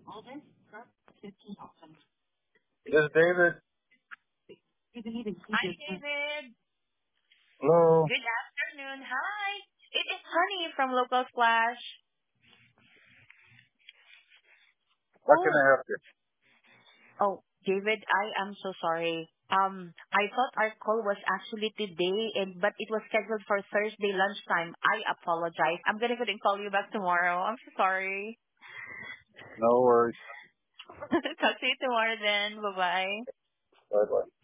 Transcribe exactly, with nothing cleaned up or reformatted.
Yes, David. Hi, David. Hello. Good afternoon. Hi. It is Honey from Local Splash. How can I Oh, help you? oh, David, I am so sorry. Um, I thought our call was actually today, and but it was scheduled for Thursday lunchtime. I apologize. I'm gonna go and call you back tomorrow. I'm so sorry. No worries. Talk to you tomorrow then. Bye bye. Bye bye.